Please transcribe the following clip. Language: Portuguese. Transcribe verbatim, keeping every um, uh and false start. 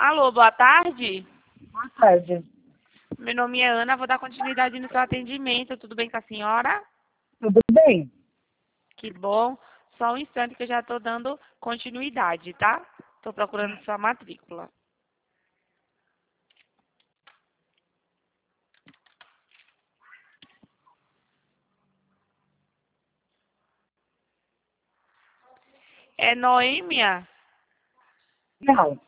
Alô, boa tarde. Boa tarde. Meu nome é Ana, vou dar continuidade no seu atendimento. Tudo bem com a senhora? Tudo bem? Que bom. Só um instante que eu já estou dando continuidade, tá? Estou procurando sua matrícula. É Noêmia? Não.